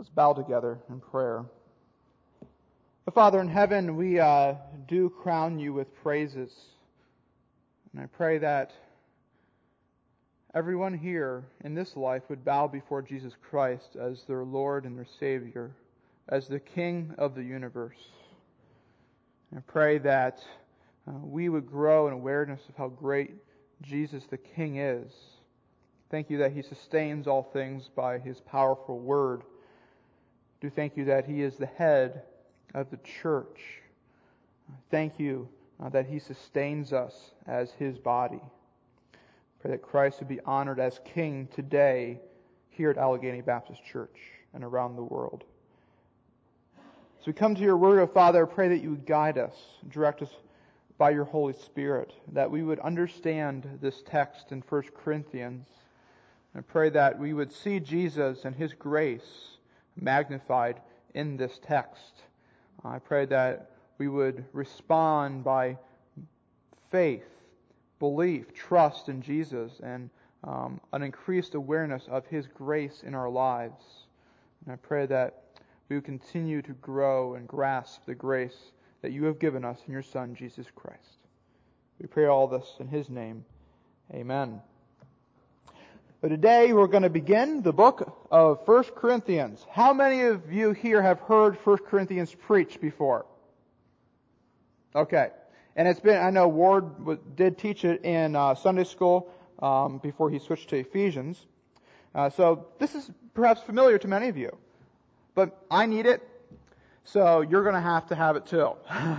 Let's bow together in prayer. Father in heaven, we do crown you with praises. And I pray that everyone here in this life would bow before Jesus Christ as their Lord and their Savior, as the King of the universe. And I pray that we would grow in awareness of how great Jesus the King is. Thank you that He sustains all things by His powerful word. Do thank you that He is the head of the church. Thank you that He sustains us as His body. Pray that Christ would be honored as King today here at Allegheny Baptist Church and around the world. As we come to your word, Father, I pray that you would guide us, direct us by your Holy Spirit, that we would understand this text in 1 Corinthians. I pray that we would see Jesus and His grace magnified in this text. I pray that we would respond by faith, belief, trust in Jesus, and an increased awareness of His grace in our lives. And I pray that we would continue to grow and grasp the grace that you have given us in your Son, Jesus Christ. We pray all this in His name. Amen. But today we're going to begin the book of 1 Corinthians. How many of you here have heard 1 Corinthians preached before? Okay. And it's been, I know Ward did teach it in Sunday school before he switched to Ephesians. So this is perhaps familiar to many of you. But I need it, so you're going to have it too.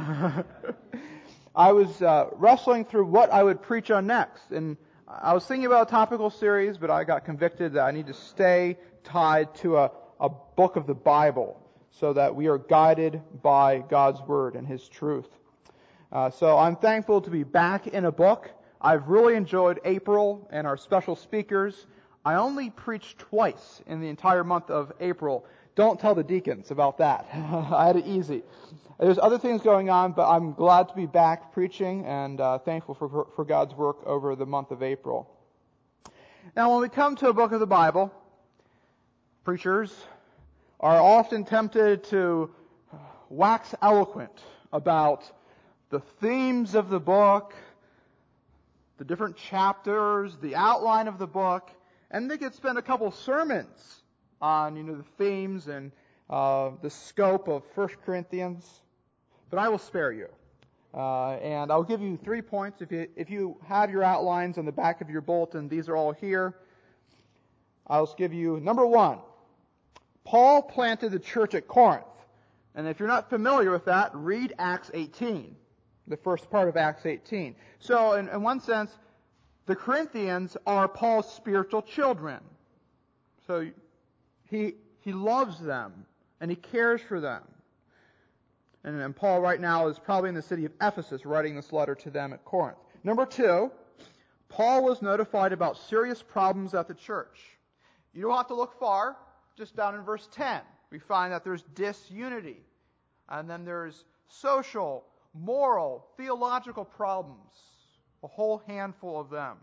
I was wrestling through what I would preach on next, and I was thinking about a topical series, but I got convicted that I need to stay tied to a book of the Bible so that we are guided by God's Word and His truth. So I'm thankful to be back in a book. I've really enjoyed April and our special speakers. I only preached twice in the entire month of April. Don't tell the deacons about that. I had it easy. There's other things going on, but I'm glad to be back preaching and thankful for God's work over the month of April. Now, when we come to a book of the Bible, preachers are often tempted to wax eloquent about the themes of the book, the different chapters, the outline of the book, and they could spend a couple sermons on, the themes and the scope of 1 Corinthians. But I will spare you. And I'll give you 3 points. If you have your outlines on the back of your bulletin, these are all here. I'll give you, number 1, Paul planted the church at Corinth. And if you're not familiar with that, read Acts 18, the first part of Acts 18. So in one sense, the Corinthians are Paul's spiritual children. So he loves them and he cares for them. And Paul right now is probably in the city of Ephesus writing this letter to them at Corinth. Number 2, Paul was notified about serious problems at the church. You don't have to look far. Just down in verse 10, we find that there's disunity. And then there's social, moral, theological problems. A whole handful of them.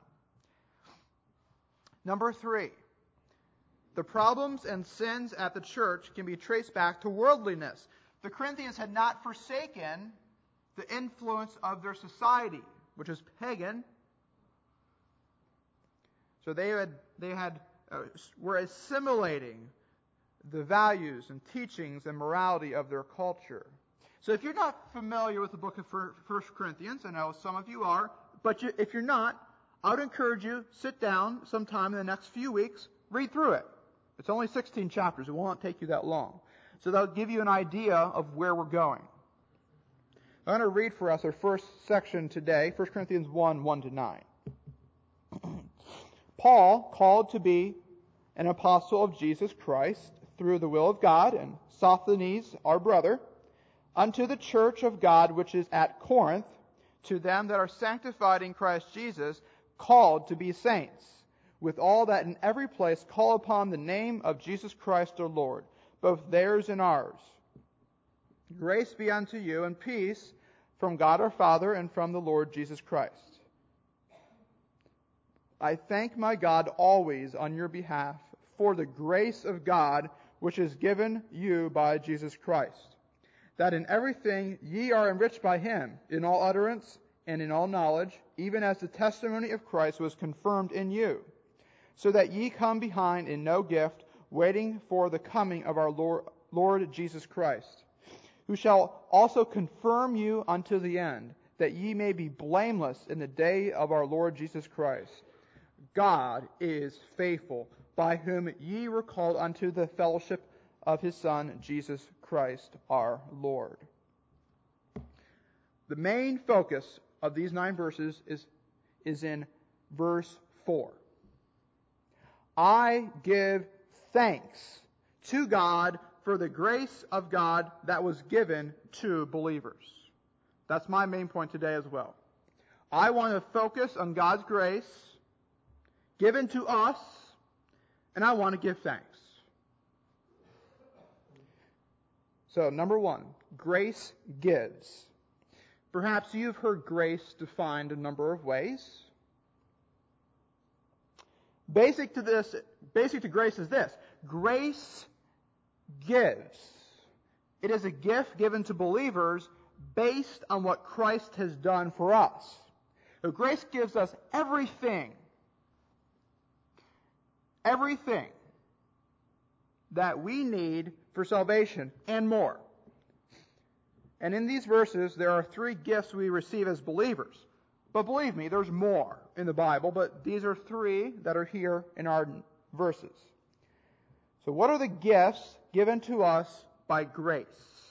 Number 3, the problems and sins at the church can be traced back to worldliness. The Corinthians had not forsaken the influence of their society, which is pagan. So they were assimilating the values and teachings and morality of their culture. So if you're not familiar with the book of 1 Corinthians, I know some of you are, but if you're not, I would encourage you, sit down sometime in the next few weeks, read through it. It's only 16 chapters. It will not take you that long. So that'll give you an idea of where we're going. I'm going to read for us our first section today, 1 Corinthians 1:1-9. Paul, called to be an apostle of Jesus Christ through the will of God, and Sosthenes, our brother, unto the church of God which is at Corinth, to them that are sanctified in Christ Jesus, called to be saints, with all that in every place call upon the name of Jesus Christ our Lord, both theirs and ours. Grace be unto you and peace from God our Father and from the Lord Jesus Christ. I thank my God always on your behalf for the grace of God which is given you by Jesus Christ, that in everything ye are enriched by him, in all utterance and in all knowledge, even as the testimony of Christ was confirmed in you, so that ye come behind in no gift, waiting for the coming of our Lord Jesus Christ, who shall also confirm you unto the end, that ye may be blameless in the day of our Lord Jesus Christ. God is faithful, by whom ye were called unto the fellowship of his Son, Jesus Christ our Lord. The main focus of these 9 verses is in verse 4. I give thanks to God for the grace of God that was given to believers. That's my main point today as well. I want to focus on God's grace given to us, and I want to give thanks. So, number 1, grace gives. Perhaps you've heard grace defined a number of ways. Basic to grace is this: grace gives. It is a gift given to believers based on what Christ has done for us. So grace gives us everything that we need for salvation and more. And in these verses, there are 3 gifts we receive as believers. But believe me, there's more in the Bible, but these are 3 that are here in our verses. So what are the gifts given to us by grace?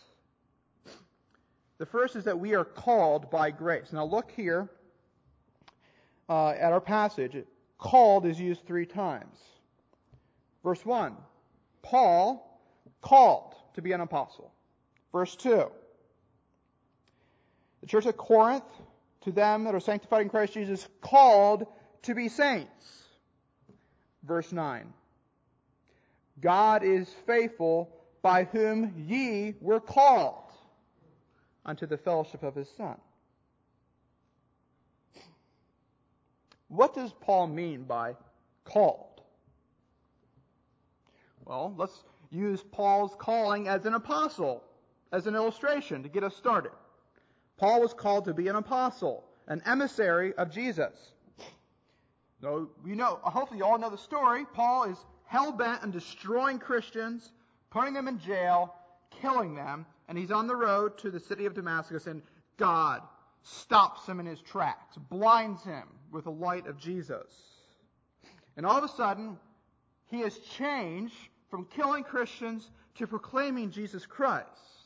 The first is that we are called by grace. Now look here at our passage. Called is used 3 times. Verse 1, Paul called to be an apostle. Verse 2, the church at Corinth, to them that are sanctified in Christ Jesus, called to be saints. Verse 9, God is faithful, by whom ye were called unto the fellowship of his Son. What does Paul mean by called? Well, let's use Paul's calling as an apostle as an illustration to get us started. Paul was called to be an apostle, an emissary of Jesus. Now, hopefully you all know the story. Paul is hell-bent on destroying Christians, putting them in jail, killing them, and he's on the road to the city of Damascus, and God stops him in his tracks, blinds him with the light of Jesus. And all of a sudden, he has changed from killing Christians to proclaiming Jesus Christ.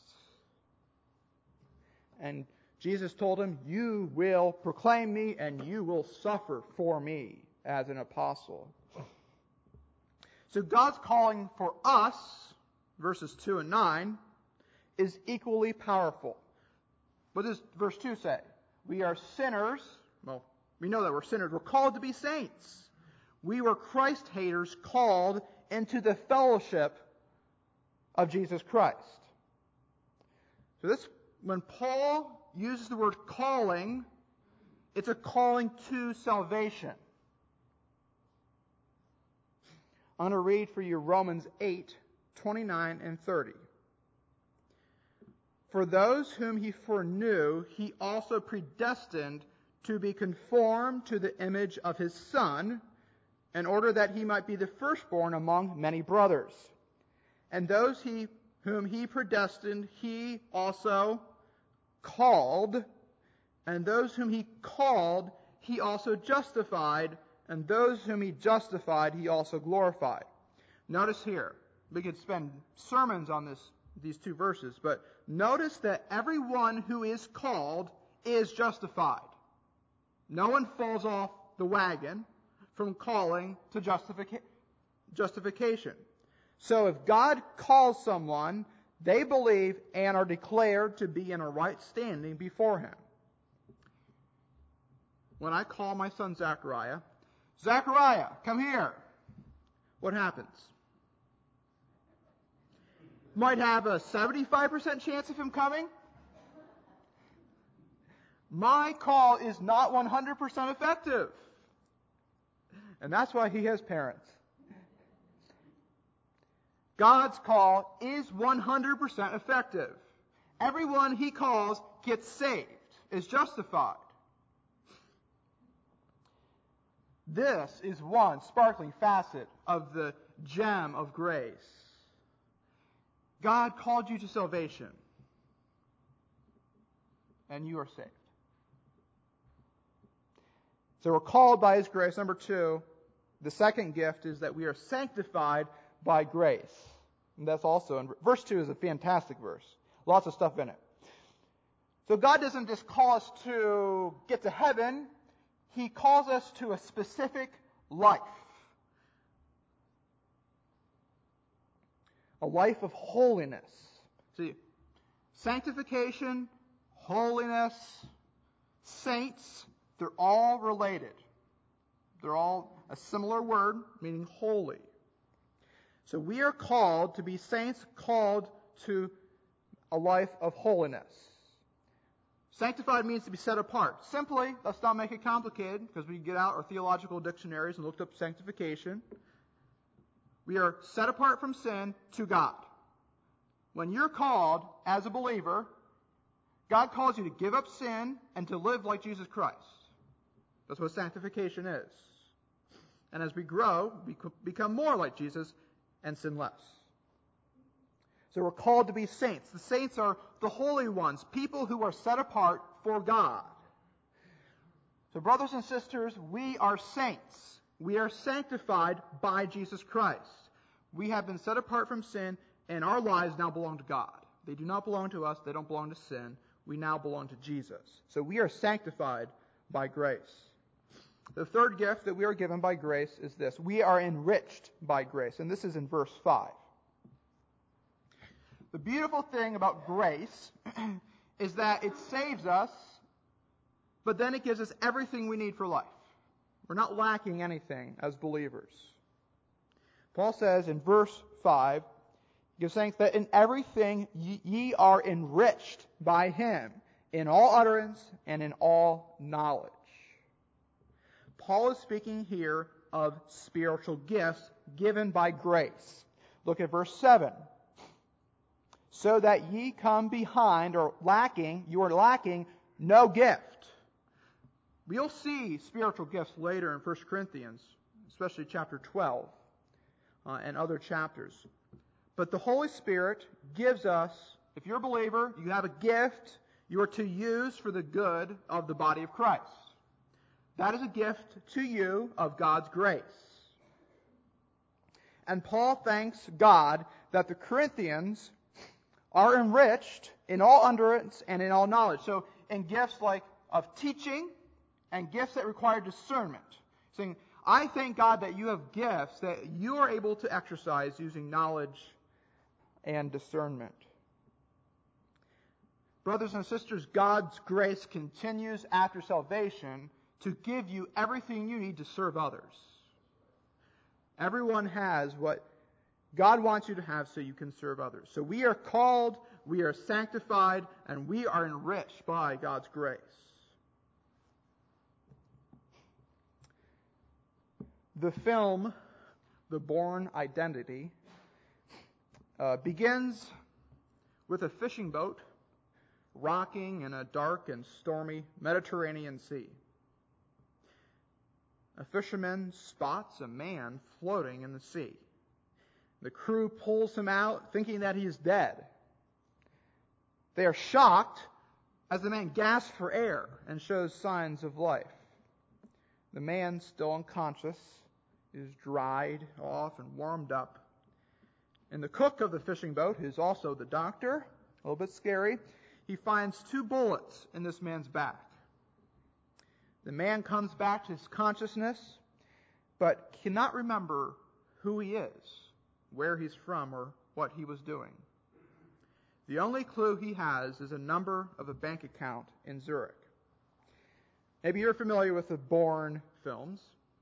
And Jesus told him, you will proclaim me and you will suffer for me as an apostle. So God's calling for us, verses 2 and 9, is equally powerful. What does verse 2 say? We are sinners. Well, we know that we're sinners. We're called to be saints. We were Christ haters called into the fellowship of Jesus Christ. So when Paul uses the word calling, it's a calling to salvation. I'm going to read for you Romans 8:29 and 30. For those whom he foreknew, he also predestined to be conformed to the image of his Son, in order that he might be the firstborn among many brothers. And those whom he predestined, he also called. And those whom he called, he also justified. And those whom he justified, he also glorified. Notice here, we could spend sermons on these 2 verses, but notice that everyone who is called is justified. No one falls off the wagon from calling to justification. So if God calls someone, they believe and are declared to be in a right standing before him. When I call my son Zachariah, Zachariah, come here. What happens? Might have a 75% chance of him coming. My call is not 100% effective. And that's why he has parents. God's call is 100% effective. Everyone he calls gets saved, is justified. This is one sparkling facet of the gem of grace. God called you to salvation, and you are saved. So we're called by His grace. Number 2, the second gift is that we are sanctified by grace. And that's also in verse 2 is a fantastic verse. Lots of stuff in it. So God doesn't just call us to get to heaven. He calls us to a specific life. A life of holiness. See, sanctification, holiness, saints, they're all related. They're all a similar word, meaning holy. So we are called to be saints, called to a life of holiness. Sanctified means to be set apart. Simply, let's not make it complicated, because we get out our theological dictionaries and looked up sanctification. We are set apart from sin to God. When you're called as a believer, God calls you to give up sin and to live like Jesus Christ. That's what sanctification is. And as we grow, we become more like Jesus and sin less. So we're called to be saints. The saints are the holy ones, people who are set apart for God. So brothers and sisters, we are saints. We are sanctified by Jesus Christ. We have been set apart from sin, and our lives now belong to God. They do not belong to us. They don't belong to sin. We now belong to Jesus. So we are sanctified by grace. The third gift that we are given by grace is this. We are enriched by grace. And this is in verse 5. The beautiful thing about grace is that it saves us, but then it gives us everything we need for life. We're not lacking anything as believers. Paul says in verse 5, gives thanks that in everything ye are enriched by Him, in all utterance and in all knowledge. Paul is speaking here of spiritual gifts given by grace. Look at verse 7. So that ye come behind, or lacking, you are lacking no gift. We'll see spiritual gifts later in 1 Corinthians, especially chapter 12 and other chapters. But the Holy Spirit gives us, if you're a believer, you have a gift you are to use for the good of the body of Christ. That is a gift to you of God's grace. And Paul thanks God that the Corinthians are enriched in all utterance and in all knowledge. So in gifts like of teaching and gifts that require discernment. Saying, I thank God that you have gifts that you are able to exercise using knowledge and discernment. Brothers and sisters, God's grace continues after salvation to give you everything you need to serve others. Everyone has what God wants you to have so you can serve others. So we are called, we are sanctified, and we are enriched by God's grace. The film, The Bourne Identity, begins with a fishing boat rocking in a dark and stormy Mediterranean Sea. A fisherman spots a man floating in the sea. The crew pulls him out, thinking that he is dead. They are shocked as the man gasps for air and shows signs of life. The man, still unconscious, is dried off and warmed up. And the cook of the fishing boat, who's also the doctor, a little bit scary, he finds 2 bullets in this man's back. The man comes back to his consciousness, but cannot remember who he is, where he's from, or what he was doing. The only clue he has is a number of a bank account in Zurich. Maybe you're familiar with the Bourne films.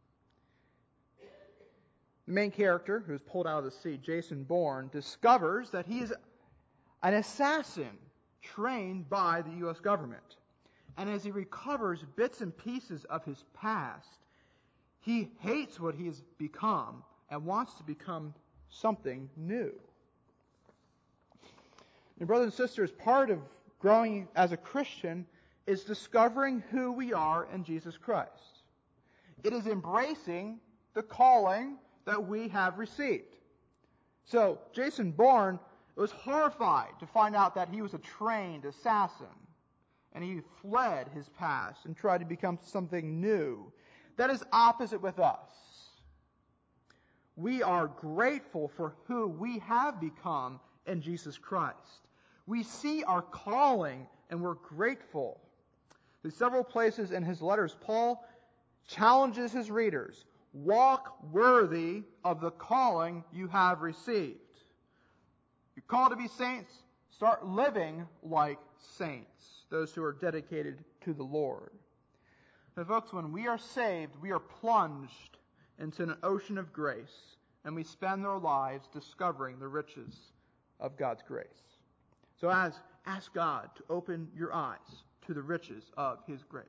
The main character, who's pulled out of the sea, Jason Bourne, discovers that he is an assassin trained by the U.S. government. And as he recovers bits and pieces of his past, he hates what he has become and wants to become something new. And brothers and sisters, part of growing as a Christian is discovering who we are in Jesus Christ. It is embracing the calling that we have received. So, Jason Bourne was horrified to find out that he was a trained assassin, and he fled his past and tried to become something new. That is opposite with us. We are grateful for who we have become in Jesus Christ. We see our calling and we're grateful. In several places in his letters, Paul challenges his readers, walk worthy of the calling you have received. You're called to be saints, start living like saints, those who are dedicated to the Lord. Now, folks, when we are saved, we are plunged into an ocean of grace, and we spend our lives discovering the riches of God's grace. So ask God to open your eyes to the riches of His grace.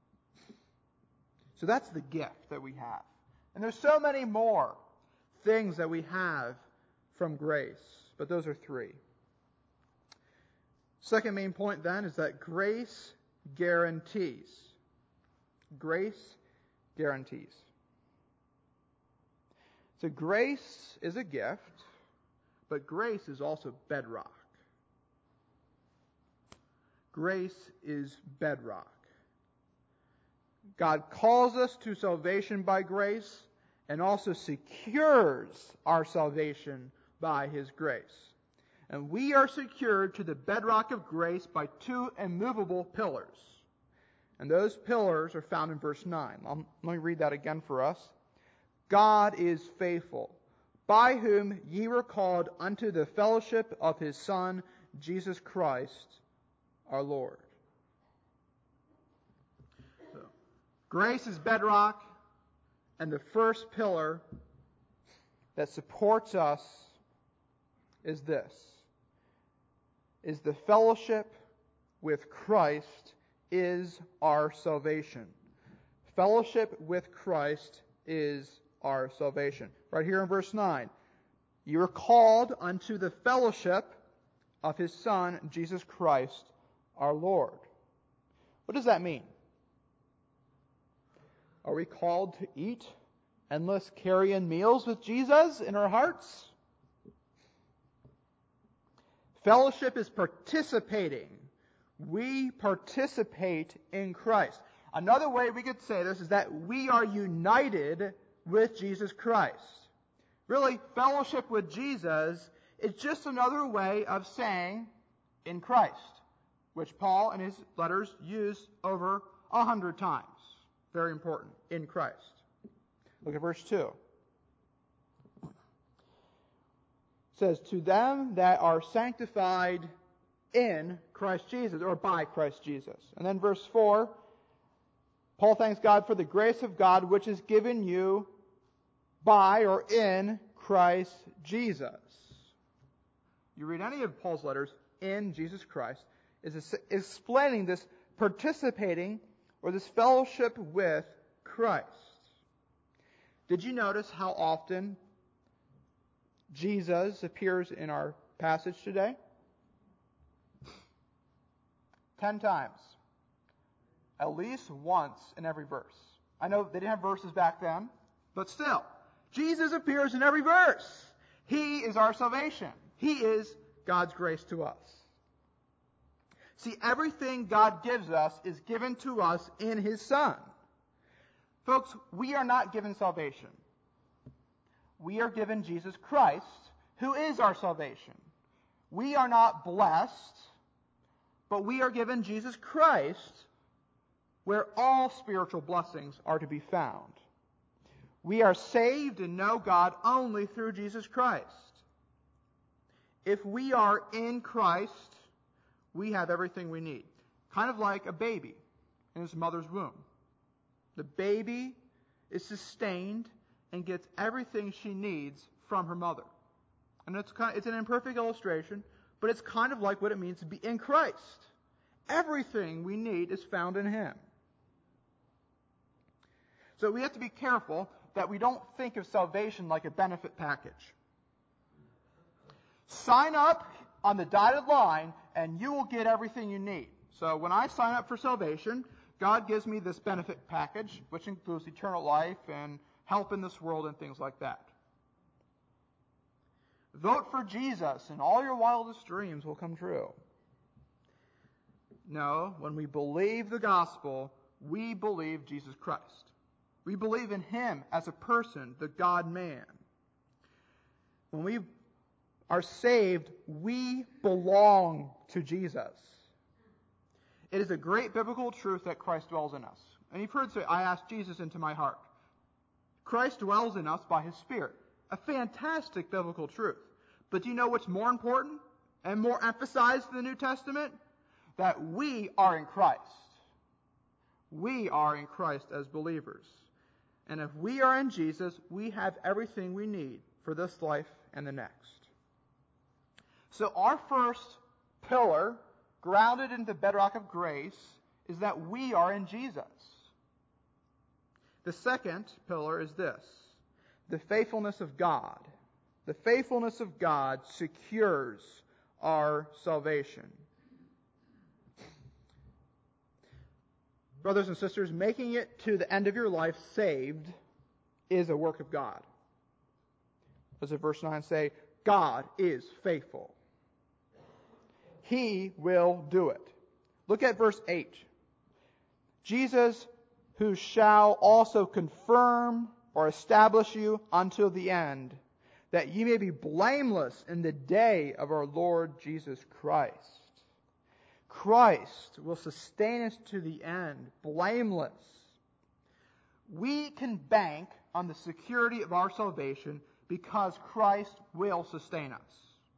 So that's the gift that we have. And there's so many more things that we have from grace, but those are three. Second main point then is that grace guarantees. Grace guarantees. So grace is a gift, but grace is also bedrock. Grace is bedrock. God calls us to salvation by grace and also secures our salvation by His grace. And we are secured to the bedrock of grace by two immovable pillars. And those pillars are found in verse 9. Let me read that again for us. God is faithful, by whom ye were called unto the fellowship of His Son, Jesus Christ, our Lord. So, grace is bedrock, and the first pillar that supports us is this, is the fellowship with Christ is our salvation. Fellowship with Christ is our salvation. Right here in verse 9. You are called unto the fellowship of His Son, Jesus Christ, our Lord. What does that mean? Are we called to eat endless carry-in meals with Jesus in our hearts? Fellowship is participating. We participate in Christ. Another way we could say this is that we are united with Jesus Christ. Really, fellowship with Jesus is just another way of saying in Christ, which Paul in his letters use over 100 times. Very important, in Christ. Look at verse 2. It says, to them that are sanctified in Christ Jesus, or by Christ Jesus. And then verse 4, Paul thanks God for the grace of God which is given you by or in Christ Jesus. You read any of Paul's letters in Jesus Christ, is explaining this participating or this fellowship with Christ. Did you notice how often Jesus appears in our passage today? 10 times. At least once in every verse. I know they didn't have verses back then, but still, Jesus appears in every verse. He is our salvation. He is God's grace to us. See, everything God gives us is given to us in His Son. Folks, we are not given salvation. We are given Jesus Christ, who is our salvation. We are not blessed, but we are given Jesus Christ, where all spiritual blessings are to be found. We are saved and know God only through Jesus Christ. If we are in Christ, we have everything we need. Kind of like a baby in his mother's womb. The baby is sustained and gets everything she needs from her mother. And it's an imperfect illustration, but it's kind of like what it means to be in Christ. Everything we need is found in Him. So we have to be careful that we don't think of salvation like a benefit package. Sign up on the dotted line and you will get everything you need. So when I sign up for salvation, God gives me this benefit package, which includes eternal life and help in this world and things like that. Vote for Jesus and all your wildest dreams will come true. No, when we believe the gospel, we believe Jesus Christ. We believe in Him as a person, the God-man. When we are saved, we belong to Jesus. It is a great biblical truth that Christ dwells in us. And you've heard say, I asked Jesus into my heart. Christ dwells in us by His Spirit. A fantastic biblical truth. But do you know what's more important and more emphasized in the New Testament? That we are in Christ. We are in Christ as believers. And if we are in Jesus, we have everything we need for this life and the next. So our first pillar, grounded in the bedrock of grace, is that we are in Jesus. The second pillar is this: the faithfulness of God. The faithfulness of God secures our salvation. Brothers and sisters, making it to the end of your life saved is a work of God. Does verse 9 say, God is faithful. He will do it. Look at verse 8. Jesus, who shall also confirm or establish you until the end, that ye may be blameless in the day of our Lord Jesus Christ. Christ will sustain us to the end, blameless. We can bank on the security of our salvation because Christ will sustain us.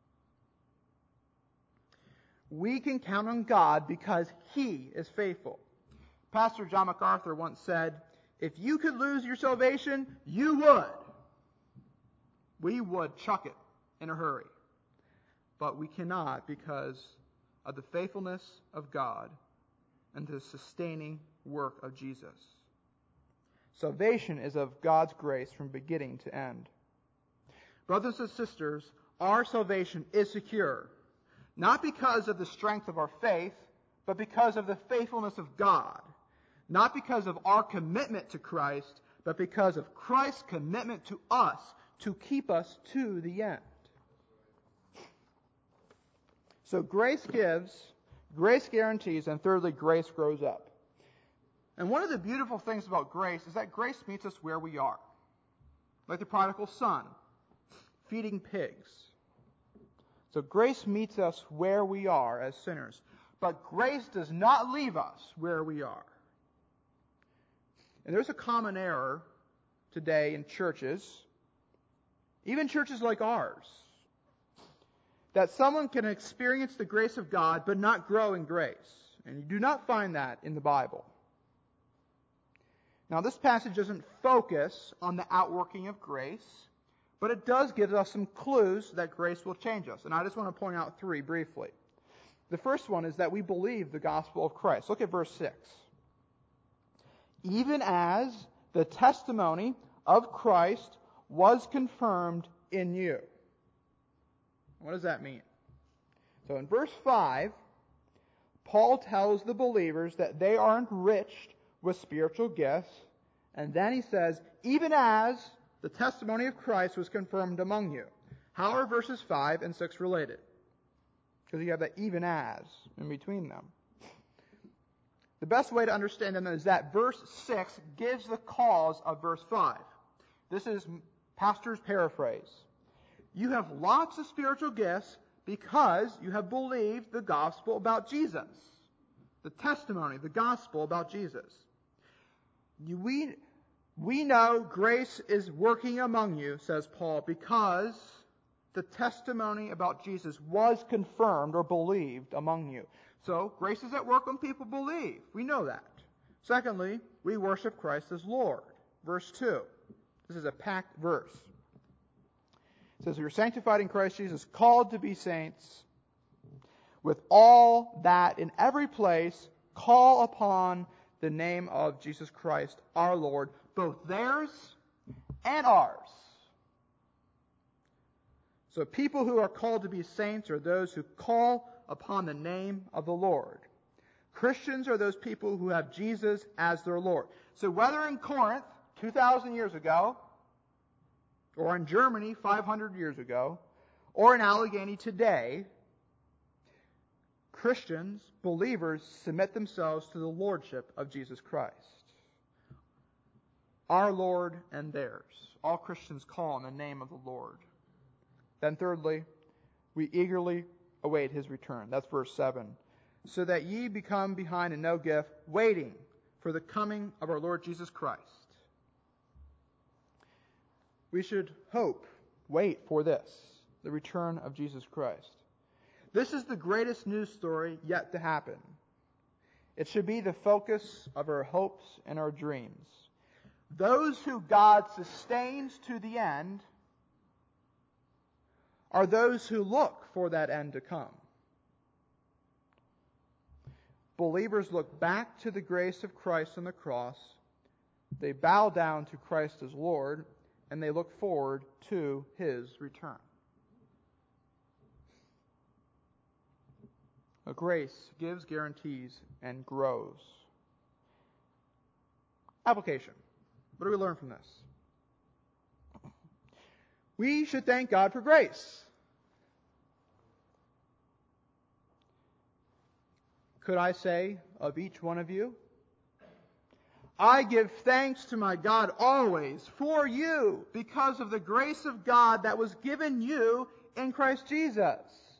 We can count on God because He is faithful. Pastor John MacArthur once said, if you could lose your salvation, you would. We would chuck it in a hurry. But we cannot because of the faithfulness of God and the sustaining work of Jesus. Salvation is of God's grace from beginning to end. Brothers and sisters, our salvation is secure, not because of the strength of our faith, but because of the faithfulness of God. Not because of our commitment to Christ, but because of Christ's commitment to us to keep us to the end. So grace gives, grace guarantees, and thirdly, grace grows up. And one of the beautiful things about grace is that grace meets us where we are. Like the prodigal son, feeding pigs. So grace meets us where we are as sinners. But grace does not leave us where we are. And there's a common error today in churches, even churches like ours, that someone can experience the grace of God but not grow in grace. And you do not find that in the Bible. Now, this passage doesn't focus on the outworking of grace, but it does give us some clues that grace will change us. And I just want to point out three briefly. The first one is that we believe the gospel of Christ. Look at verse 6. Even as the testimony of Christ was confirmed in you. What does that mean? So in verse 5, Paul tells the believers that they are enriched with spiritual gifts. And then he says, even as the testimony of Christ was confirmed among you. How are verses 5 and 6 related? Because you have that even as in between them. The best way to understand them is that verse 6 gives the cause of verse 5. This is pastor's paraphrase. You have lots of spiritual gifts because you have believed the gospel about Jesus. The testimony, the gospel about Jesus. We know grace is working among you, says Paul, because the testimony about Jesus was confirmed or believed among you. So, grace is at work when people believe. We know that. Secondly, we worship Christ as Lord. Verse 2. This is a packed verse. It says, we are sanctified in Christ Jesus, called to be saints, with all that in every place call upon the name of Jesus Christ, our Lord, both theirs and ours. So people who are called to be saints are those who call upon the name of the Lord. Christians are those people who have Jesus as their Lord. So whether in Corinth 2,000 years ago, or in Germany 500 years ago, or in Allegheny today, Christians, believers, submit themselves to the lordship of Jesus Christ. Our Lord and theirs. All Christians call on the name of the Lord. Then thirdly, we eagerly await his return. That's verse 7. So that ye become behind in no gift, waiting for the coming of our Lord Jesus Christ. We should wait for this, the return of Jesus Christ. This is the greatest news story yet to happen. It should be the focus of our hopes and our dreams. Those who God sustains to the end are those who look for that end to come. Believers look back to the grace of Christ on the cross. They bow down to Christ as Lord, and they look forward to his return. A grace gives, guarantees, and grows. Application. What do we learn from this? We should thank God for grace. Could I say of each one of you, I give thanks to my God always for you because of the grace of God that was given you in Christ Jesus.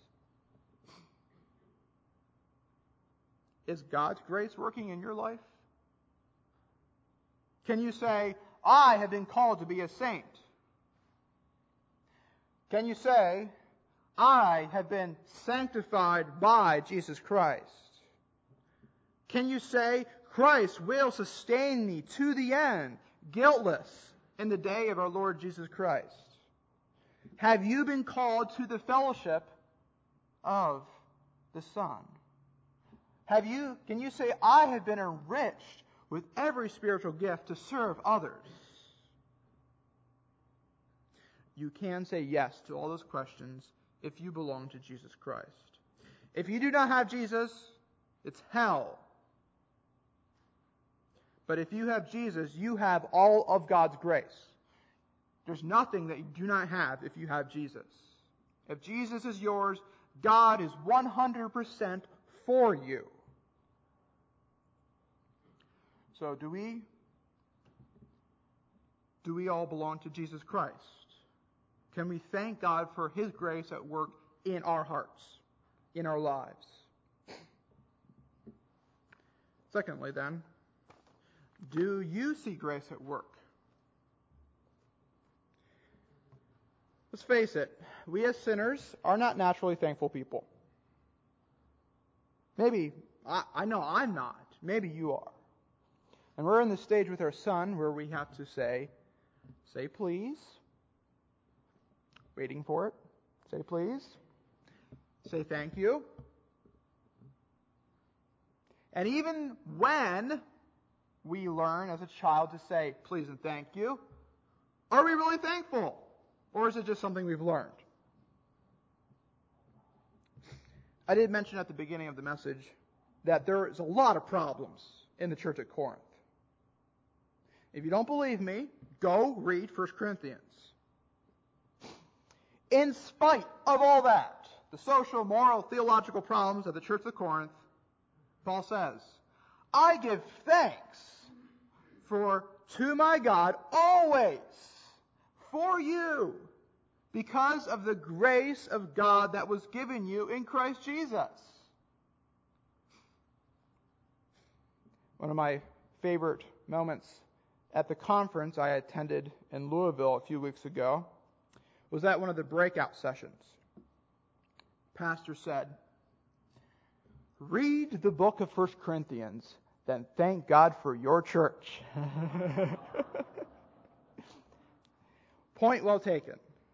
Is God's grace working in your life? Can you say, I have been called to be a saint? Can you say, I have been sanctified by Jesus Christ? Can you say, Christ will sustain me to the end, guiltless, in the day of our Lord Jesus Christ? Have you been called to the fellowship of the Son? Can you say, I have been enriched with every spiritual gift to serve others? You can say yes to all those questions if you belong to Jesus Christ. If you do not have Jesus, it's hell. But if you have Jesus, you have all of God's grace. There's nothing that you do not have if you have Jesus. If Jesus is yours, God is 100% for you. So do we all belong to Jesus Christ? Can we thank God for his grace at work in our hearts, in our lives? Secondly, then, do you see grace at work? Let's face it, we as sinners are not naturally thankful people. Maybe, I know I'm not. Maybe you are. And we're in the stage with our son where we have to say please. Waiting for it. Say please. Say thank you. And even when we learn as a child to say please and thank you, are we really thankful? Or is it just something we've learned? I did mention at the beginning of the message that there is a lot of problems in the church at Corinth. If you don't believe me, go read 1 Corinthians. In spite of all that, the social, moral, theological problems of the church of Corinth, Paul says, I give thanks to my God always for you because of the grace of God that was given you in Christ Jesus. One of my favorite moments at the conference I attended in Louisville a few weeks ago was at one of the breakout sessions. Pastor said, read the book of 1 Corinthians, then thank God for your church. Point well taken.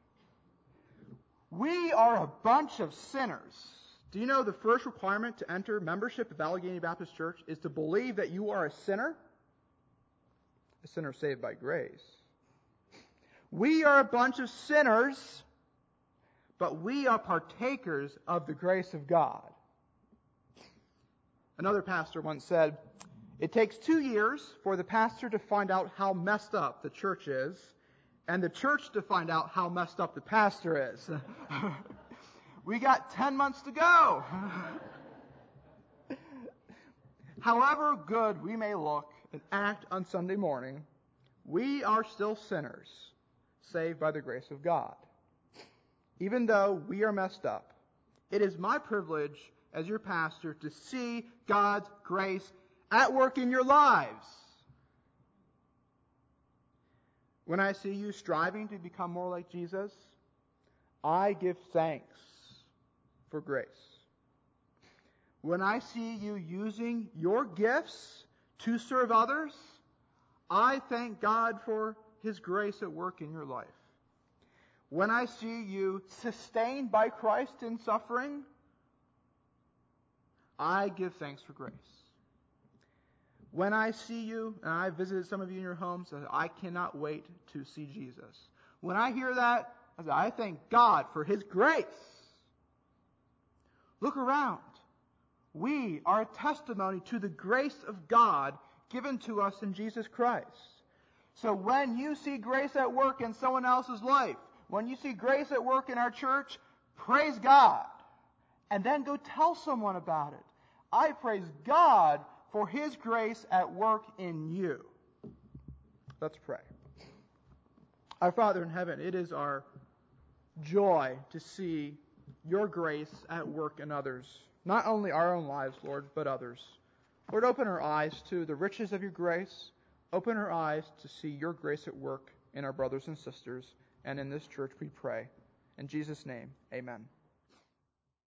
We are a bunch of sinners. Do you know the first requirement to enter membership of Allegheny Baptist Church is to believe that you are a sinner? A sinner saved by grace. We are a bunch of sinners, but we are partakers of the grace of God. Another pastor once said, "It takes 2 years for the pastor to find out how messed up the church is, and the church to find out how messed up the pastor is." We got 10 months to go. However good we may look and act on Sunday morning, we are still sinners, saved by the grace of God. Even though we are messed up, it is my privilege as your pastor to see God's grace at work in your lives. When I see you striving to become more like Jesus, I give thanks for grace. When I see you using your gifts to serve others, I thank God for His grace at work in your life. When I see you sustained by Christ in suffering, I give thanks for grace. When I see you, and I visited some of you in your homes, I cannot wait to see Jesus. When I hear that, I thank God for His grace. Look around. We are a testimony to the grace of God given to us in Jesus Christ. So when you see grace at work in someone else's life, when you see grace at work in our church, praise God. And then go tell someone about it. I praise God for His grace at work in you. Let's pray. Our Father in heaven, it is our joy to see your grace at work in others. Not only our own lives, Lord, but others. Lord, open our eyes to the riches of your grace. Open our eyes to see your grace at work in our brothers and sisters. And in this church we pray. In Jesus' name, amen.